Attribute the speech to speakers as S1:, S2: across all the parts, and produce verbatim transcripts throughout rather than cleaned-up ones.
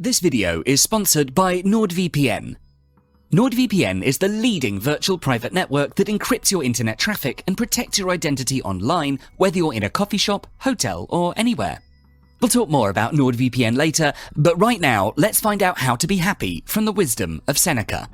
S1: This video is sponsored by NordVPN. NordVPN is the leading virtual private network that encrypts your internet traffic and protects your identity online, whether you're in a coffee shop, hotel, or anywhere. We'll talk more about NordVPN later, but right now, let's find out how to be happy from the wisdom of Seneca.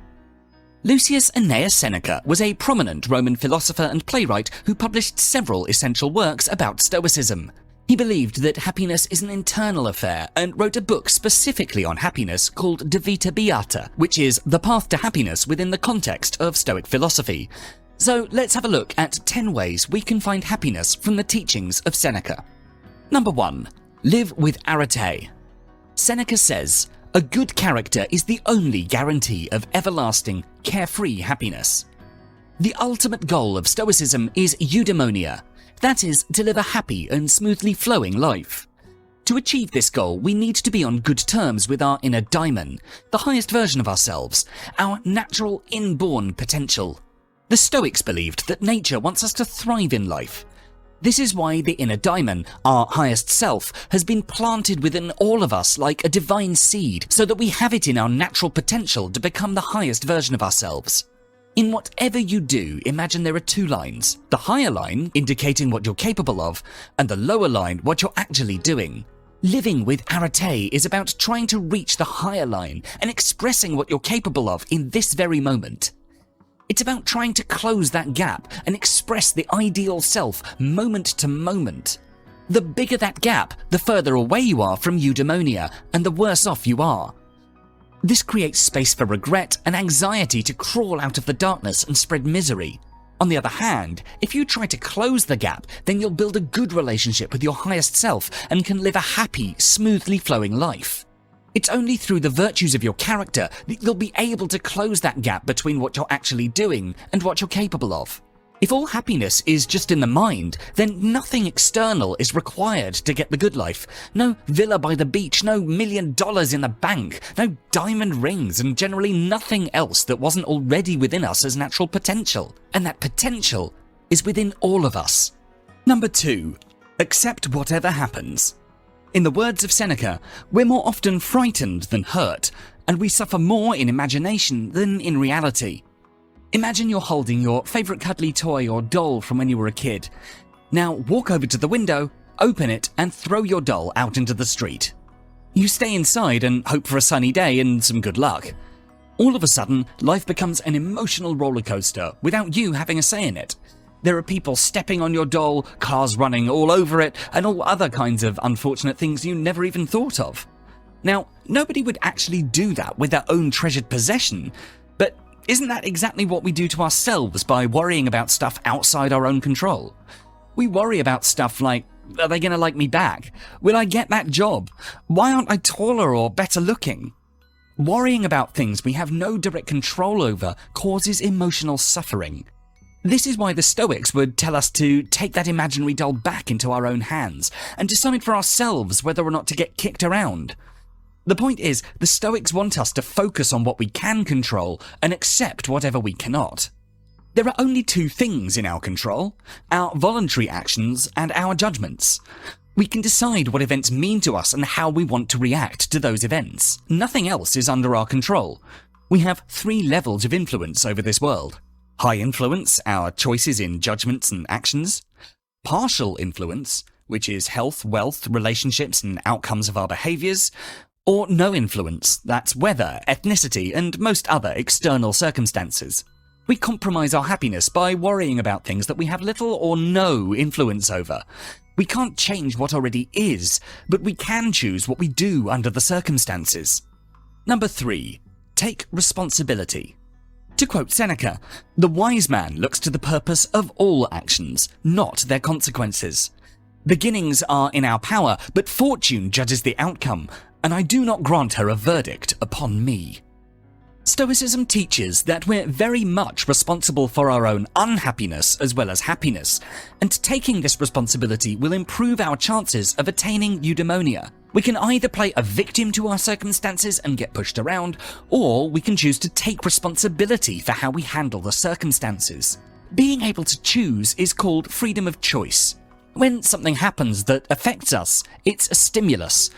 S1: Lucius Annaeus Seneca was a prominent Roman philosopher and playwright who published several essential works about Stoicism. He believed that happiness is an internal affair and wrote a book specifically on happiness called De Vita Beata, which is the path to happiness within the context of Stoic philosophy. So let's have a look at ten ways we can find happiness from the teachings of Seneca. Number one, live with arete. Seneca says, a good character is the only guarantee of everlasting, carefree happiness. The ultimate goal of Stoicism is eudaimonia. That is, to live a happy and smoothly flowing life. To achieve this goal, we need to be on good terms with our inner daimon, the highest version of ourselves, our natural inborn potential. The Stoics believed that nature wants us to thrive in life. This is why the inner daimon, our highest self, has been planted within all of us like a divine seed, so that we have it in our natural potential to become the highest version of ourselves. In whatever you do, imagine there are two lines. The higher line, indicating what you're capable of, and the lower line, what you're actually doing. Living with arete is about trying to reach the higher line and expressing what you're capable of in this very moment. It's about trying to close that gap and express the ideal self moment to moment. The bigger that gap, the further away you are from eudaimonia, and the worse off you are. This creates space for regret and anxiety to crawl out of the darkness and spread misery. On the other hand, if you try to close the gap, then you'll build a good relationship with your highest self and can live a happy, smoothly flowing life. It's only through the virtues of your character that you'll be able to close that gap between what you're actually doing and what you're capable of. If all happiness is just in the mind, then nothing external is required to get the good life. No villa by the beach, no million dollars in the bank, no diamond rings, and generally nothing else that wasn't already within us as natural potential. And that potential is within all of us. Number two, accept whatever happens. In the words of Seneca, we're more often frightened than hurt, and we suffer more in imagination than in reality. Imagine you're holding your favourite cuddly toy or doll from when you were a kid. Now walk over to the window, open it, and throw your doll out into the street. You stay inside and hope for a sunny day and some good luck. All of a sudden, life becomes an emotional roller coaster without you having a say in it. There are people stepping on your doll, cars running all over it, and all other kinds of unfortunate things you never even thought of. Now, nobody would actually do that with their own treasured possession, but isn't that exactly what we do to ourselves by worrying about stuff outside our own control? We worry about stuff like, are they going to like me back? Will I get that job? Why aren't I taller or better looking? Worrying about things we have no direct control over causes emotional suffering. This is why the Stoics would tell us to take that imaginary doll back into our own hands and decide for ourselves whether or not to get kicked around. The point is, the Stoics want us to focus on what we can control and accept whatever we cannot. There are only two things in our control: our voluntary actions and our judgments. We can decide what events mean to us and how we want to react to those events. Nothing else is under our control. We have three levels of influence over this world. High influence, our choices in judgments and actions. Partial influence, which is health, wealth, relationships, and outcomes of our behaviours. Or no influence, that's weather, ethnicity, and most other external circumstances. We compromise our happiness by worrying about things that we have little or no influence over. We can't change what already is, but we can choose what we do under the circumstances. Number three, take responsibility. To quote Seneca, the wise man looks to the purpose of all actions, not their consequences. Beginnings are in our power, but fortune judges the outcome, and I do not grant her a verdict upon me. Stoicism teaches that we're very much responsible for our own unhappiness as well as happiness, and taking this responsibility will improve our chances of attaining eudaimonia. We can either play a victim to our circumstances and get pushed around, or we can choose to take responsibility for how we handle the circumstances. Being able to choose is called freedom of choice. When something happens that affects us, it's a stimulus.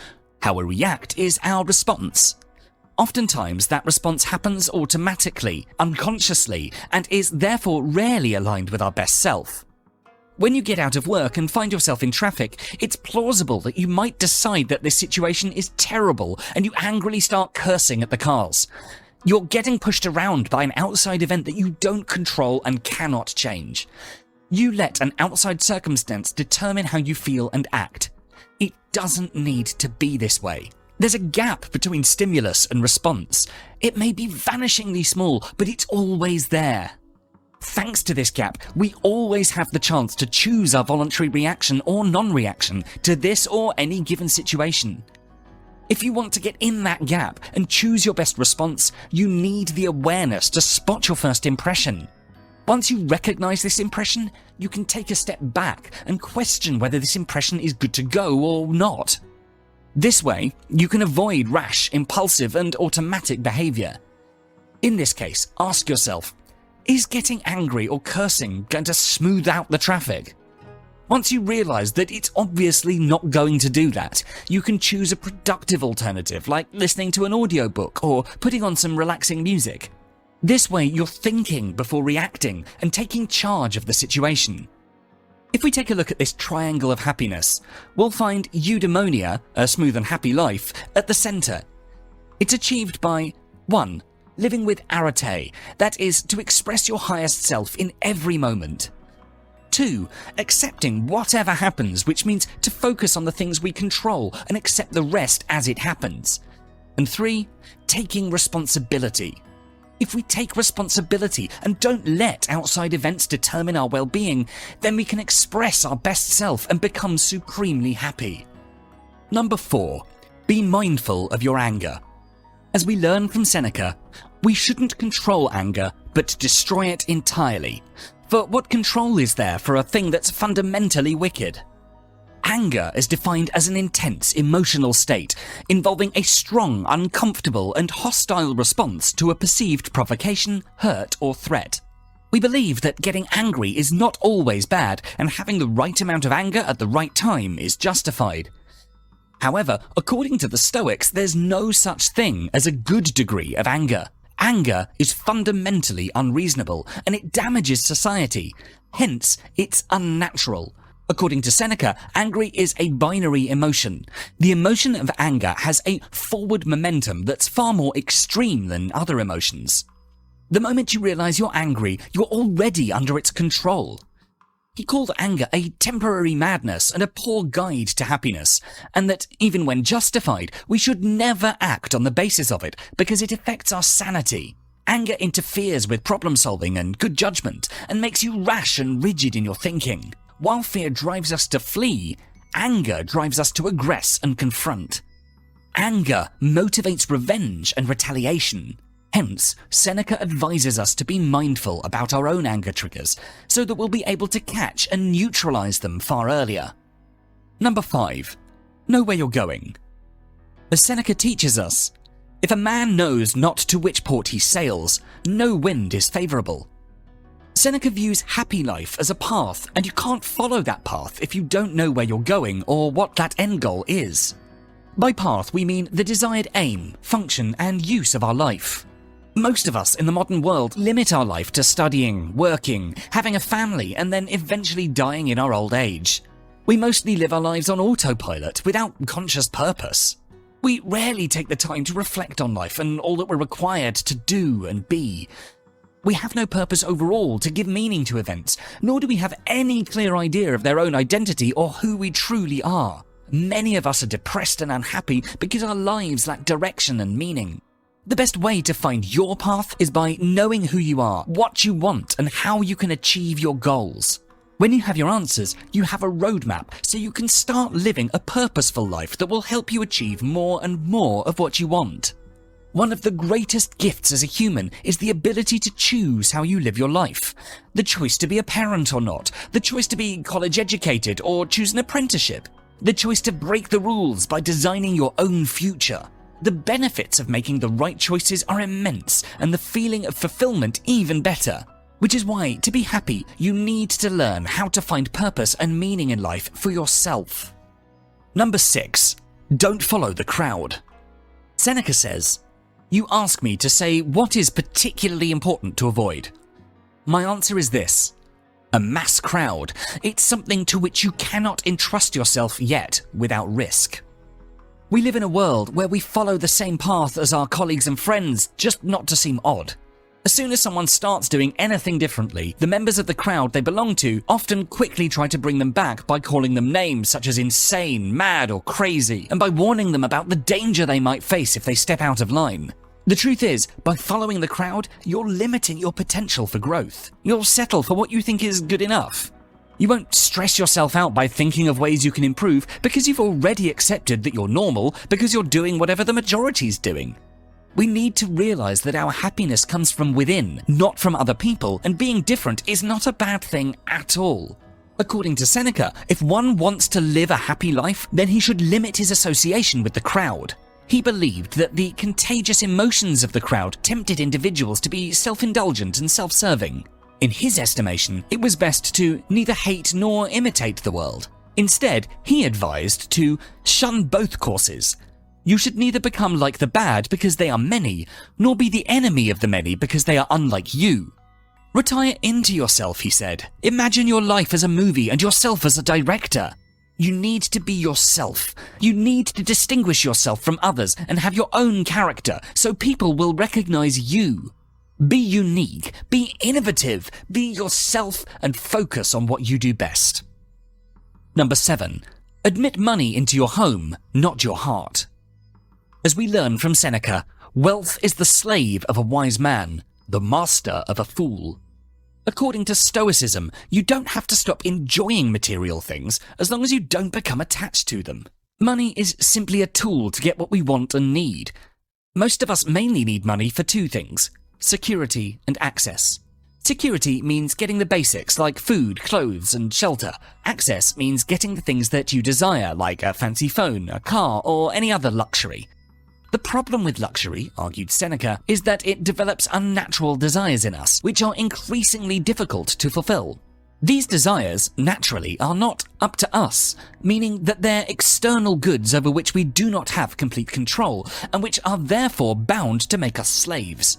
S1: How we react is our response. Oftentimes, that response happens automatically, unconsciously, and is therefore rarely aligned with our best self. When you get out of work and find yourself in traffic, it's plausible that you might decide that this situation is terrible and you angrily start cursing at the cars. You're getting pushed around by an outside event that you don't control and cannot change. You let an outside circumstance determine how you feel and act. It doesn't need to be this way. There's a gap between stimulus and response. It may be vanishingly small, but it's always there. Thanks to this gap, we always have the chance to choose our voluntary reaction or non-reaction to this or any given situation. If you want to get in that gap and choose your best response, you need the awareness to spot your first impression. Once you recognize this impression, you can take a step back and question whether this impression is good to go or not. This way, you can avoid rash, impulsive, and automatic behavior. In this case, ask yourself, is getting angry or cursing going to smooth out the traffic? Once you realize that it's obviously not going to do that, you can choose a productive alternative like listening to an audiobook or putting on some relaxing music. This way, you're thinking before reacting and taking charge of the situation. If we take a look at this triangle of happiness, we'll find eudaimonia, a smooth and happy life, at the center. It's achieved by one. Living with arete, that is, to express your highest self in every moment. two. Accepting whatever happens, which means to focus on the things we control and accept the rest as it happens. And three. Taking responsibility. If we take responsibility and don't let outside events determine our well-being, then we can express our best self and become supremely happy. Number four. Be mindful of your anger. As we learn from Seneca, we shouldn't control anger, but destroy it entirely. For what control is there for a thing that's fundamentally wicked? Anger is defined as an intense emotional state involving a strong, uncomfortable, and hostile response to a perceived provocation, hurt, or threat. We believe that getting angry is not always bad, and having the right amount of anger at the right time is justified. However, according to the Stoics, there's no such thing as a good degree of anger. Anger is fundamentally unreasonable, and it damages society. Hence, it's unnatural. According to Seneca, angry is a binary emotion. The emotion of anger has a forward momentum that's far more extreme than other emotions. The moment you realize you're angry, you're already under its control. He called anger a temporary madness and a poor guide to happiness, and that, even when justified, we should never act on the basis of it because it affects our sanity. Anger interferes with problem-solving and good judgment, and makes you rash and rigid in your thinking. While fear drives us to flee, anger drives us to aggress and confront. Anger motivates revenge and retaliation. Hence, Seneca advises us to be mindful about our own anger triggers so that we'll be able to catch and neutralize them far earlier. Number five. Know where you're going. As Seneca teaches us, if a man knows not to which port he sails, no wind is favorable. Seneca views happy life as a path, and you can't follow that path if you don't know where you're going or what that end goal is. By path, we mean the desired aim, function, and use of our life. Most of us in the modern world limit our life to studying, working, having a family, and then eventually dying in our old age. We mostly live our lives on autopilot without conscious purpose. We rarely take the time to reflect on life and all that we're required to do and be. We have no purpose overall to give meaning to events, nor do we have any clear idea of their own identity or who we truly are. Many of us are depressed and unhappy because our lives lack direction and meaning. The best way to find your path is by knowing who you are, what you want, and how you can achieve your goals. When you have your answers, you have a roadmap so you can start living a purposeful life that will help you achieve more and more of what you want. One of the greatest gifts as a human is the ability to choose how you live your life. The choice to be a parent or not, the choice to be college educated or choose an apprenticeship, the choice to break the rules by designing your own future. The benefits of making the right choices are immense, and the feeling of fulfillment even better. Which is why, to be happy, you need to learn how to find purpose and meaning in life for yourself. Number six. Don't follow the crowd. Seneca says, "You ask me to say what is particularly important to avoid. My answer is this. A mass crowd. It's something to which you cannot entrust yourself yet without risk." We live in a world where we follow the same path as our colleagues and friends, just not to seem odd. As soon as someone starts doing anything differently, the members of the crowd they belong to often quickly try to bring them back by calling them names such as insane, mad, or crazy, and by warning them about the danger they might face if they step out of line. The truth is, by following the crowd, you're limiting your potential for growth. You'll settle for what you think is good enough. You won't stress yourself out by thinking of ways you can improve because you've already accepted that you're normal because you're doing whatever the majority's doing. We need to realize that our happiness comes from within, not from other people, and being different is not a bad thing at all. According to Seneca, if one wants to live a happy life, then he should limit his association with the crowd. He believed that the contagious emotions of the crowd tempted individuals to be self-indulgent and self-serving. In his estimation, it was best to neither hate nor imitate the world. Instead, he advised to shun both courses. You should neither become like the bad because they are many, nor be the enemy of the many because they are unlike you. Retire into yourself, he said. Imagine your life as a movie and yourself as a director. You need to be yourself. You need to distinguish yourself from others and have your own character so people will recognize you. Be unique, be innovative, be yourself and focus on what you do best. Number seven. Admit money into your home, not your heart. As we learn from Seneca, wealth is the slave of a wise man, the master of a fool. According to Stoicism, you don't have to stop enjoying material things as long as you don't become attached to them. Money is simply a tool to get what we want and need. Most of us mainly need money for two things: security and access. Security means getting the basics like food, clothes, and shelter. Access means getting the things that you desire, like a fancy phone, a car, or any other luxury. The problem with luxury, argued Seneca, is that it develops unnatural desires in us, which are increasingly difficult to fulfill. These desires, naturally, are not up to us, meaning that they're external goods over which we do not have complete control, and which are therefore bound to make us slaves.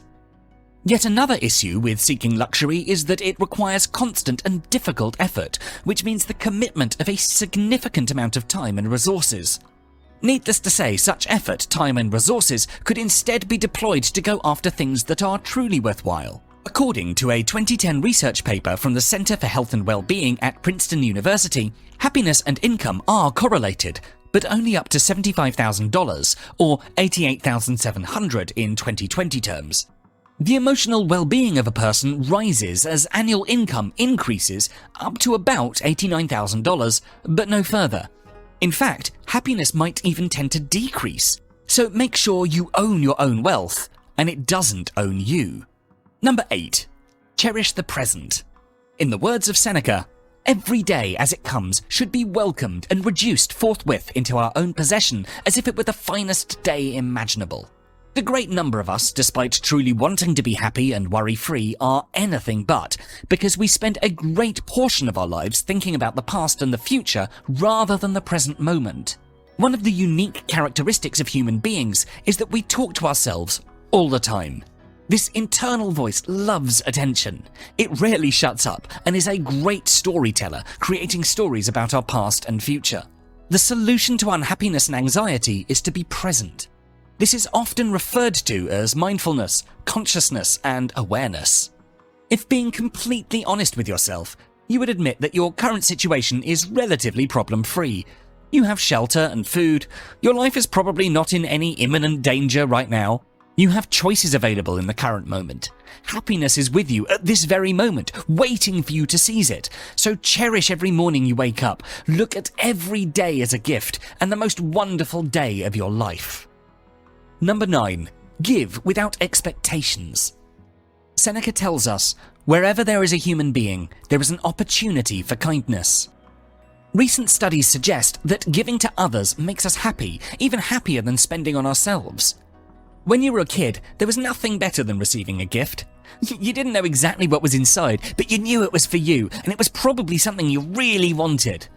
S1: Yet another issue with seeking luxury is that it requires constant and difficult effort, which means the commitment of a significant amount of time and resources. Needless to say, such effort, time and resources could instead be deployed to go after things that are truly worthwhile. According to a twenty ten research paper from the Center for Health and Well-Being at Princeton University, happiness and income are correlated, but only up to seventy-five thousand dollars, or eighty-eight thousand seven hundred dollars in twenty twenty terms. The emotional well-being of a person rises as annual income increases up to about eighty-nine thousand dollars, but no further. In fact, happiness might even tend to decrease. So make sure you own your own wealth, and it doesn't own you. Number eight. Cherish the present. In the words of Seneca, every day as it comes should be welcomed and reduced forthwith into our own possession as if it were the finest day imaginable. The great number of us, despite truly wanting to be happy and worry-free, are anything but, because we spend a great portion of our lives thinking about the past and the future rather than the present moment. One of the unique characteristics of human beings is that we talk to ourselves all the time. This internal voice loves attention. It rarely shuts up and is a great storyteller, creating stories about our past and future. The solution to unhappiness and anxiety is to be present. This is often referred to as mindfulness, consciousness, and awareness. If being completely honest with yourself, you would admit that your current situation is relatively problem-free. You have shelter and food, your life is probably not in any imminent danger right now. You have choices available in the current moment. Happiness is with you at this very moment, waiting for you to seize it. So cherish every morning you wake up, look at every day as a gift, and the most wonderful day of your life. Number nine. Give without expectations. Seneca tells us, wherever there is a human being, there is an opportunity for kindness. Recent studies suggest that giving to others makes us happy, even happier than spending on ourselves. When you were a kid, there was nothing better than receiving a gift. You didn't know exactly what was inside, but you knew it was for you, and it was probably something you really wanted.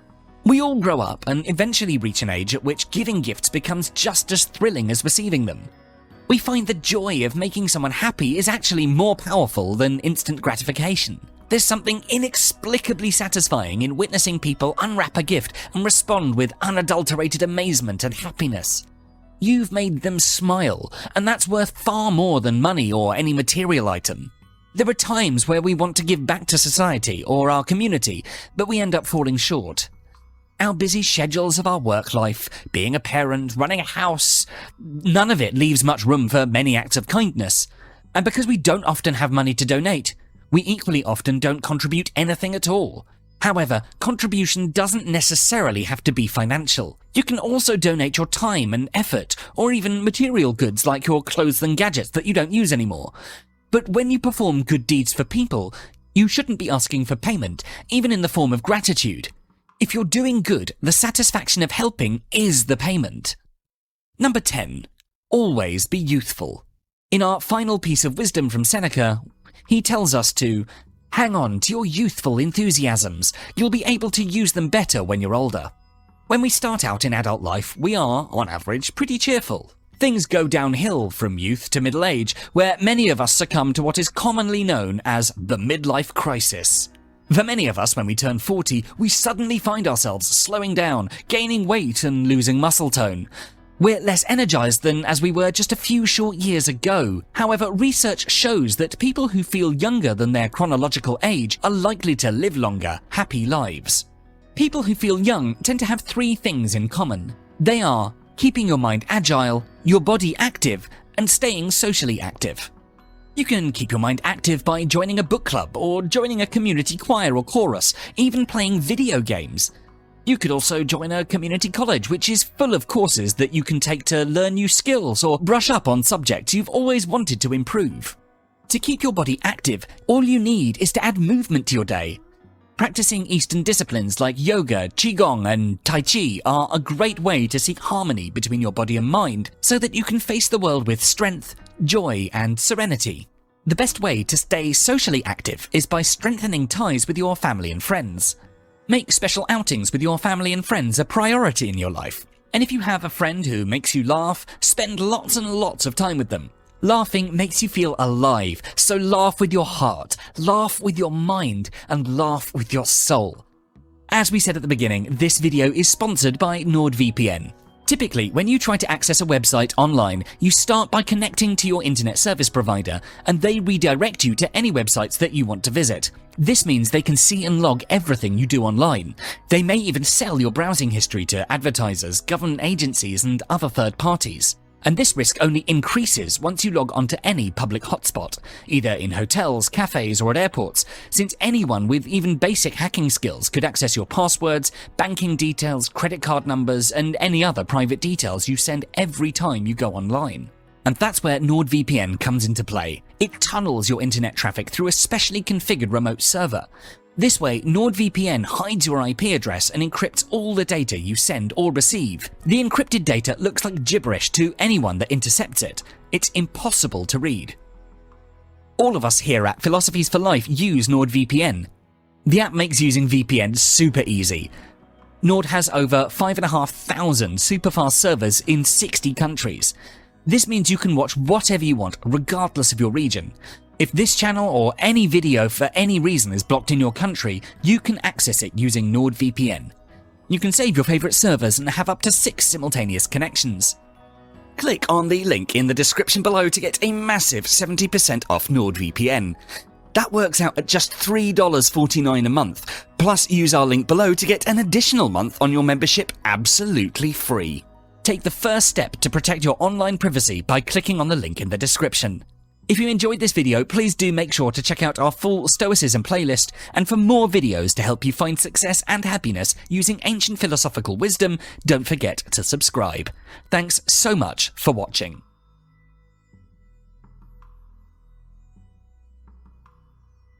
S1: We all grow up and eventually reach an age at which giving gifts becomes just as thrilling as receiving them. We find the joy of making someone happy is actually more powerful than instant gratification. There's something inexplicably satisfying in witnessing people unwrap a gift and respond with unadulterated amazement and happiness. You've made them smile, and that's worth far more than money or any material item. There are times where we want to give back to society or our community, but we end up falling short. Our busy schedules of our work life, being a parent, running a house, none of it leaves much room for many acts of kindness. And because we don't often have money to donate, we equally often don't contribute anything at all. However, contribution doesn't necessarily have to be financial. You can also donate your time and effort, or even material goods like your clothes and gadgets that you don't use anymore. But when you perform good deeds for people, you shouldn't be asking for payment, even in the form of gratitude. If you're doing good, the satisfaction of helping is the payment. Number ten. Always be youthful. In our final piece of wisdom from Seneca, he tells us to hang on to your youthful enthusiasms. You'll be able to use them better when you're older. When we start out in adult life, we are, on average, pretty cheerful. Things go downhill from youth to middle age, where many of us succumb to what is commonly known as the midlife crisis. For many of us, when we turn forty, we suddenly find ourselves slowing down, gaining weight and losing muscle tone. We're less energized than as we were just a few short years ago. However, research shows that people who feel younger than their chronological age are likely to live longer, happy lives. People who feel young tend to have three things in common. They are keeping your mind agile, your body active, and staying socially active. You can keep your mind active by joining a book club or joining a community choir or chorus, even playing video games. You could also join a community college, which is full of courses that you can take to learn new skills or brush up on subjects you've always wanted to improve. To keep your body active, all you need is to add movement to your day. Practicing Eastern disciplines like yoga, qigong, and tai chi are a great way to seek harmony between your body and mind so that you can face the world with strength, joy, and serenity. The best way to stay socially active is by strengthening ties with your family and friends. Make special outings with your family and friends a priority in your life. And if you have a friend who makes you laugh, spend lots and lots of time with them. Laughing makes you feel alive, so laugh with your heart, laugh with your mind, and laugh with your soul. As we said at the beginning, this video is sponsored by NordVPN. Typically, when you try to access a website online, you start by connecting to your internet service provider, and they redirect you to any websites that you want to visit. This means they can see and log everything you do online. They may even sell your browsing history to advertisers, government agencies, and other third parties. And this risk only increases once you log onto any public hotspot, either in hotels, cafes, or at airports, since anyone with even basic hacking skills could access your passwords, banking details, credit card numbers, and any other private details you send every time you go online. And that's where NordVPN comes into play. It tunnels your internet traffic through a specially configured remote server. This way, NordVPN hides your I P address and encrypts all the data you send or receive. The encrypted data looks like gibberish to anyone that intercepts it. It's impossible to read. All of us here at Philosophies for Life use NordVPN. The app makes using V P N super easy. Nord has over five thousand five hundred superfast servers in sixty countries. This means you can watch whatever you want, regardless of your region. If this channel or any video for any reason is blocked in your country, you can access it using NordVPN. You can save your favorite servers and have up to six simultaneous connections. Click on the link in the description below to get a massive seventy percent off NordVPN. That works out at just three dollars and forty-nine cents a month, plus use our link below to get an additional month on your membership absolutely free. Take the first step to protect your online privacy by clicking on the link in the description. If you enjoyed this video, please do make sure to check out our full Stoicism playlist, and for more videos to help you find success and happiness using ancient philosophical wisdom, don't forget to subscribe. Thanks so much for watching.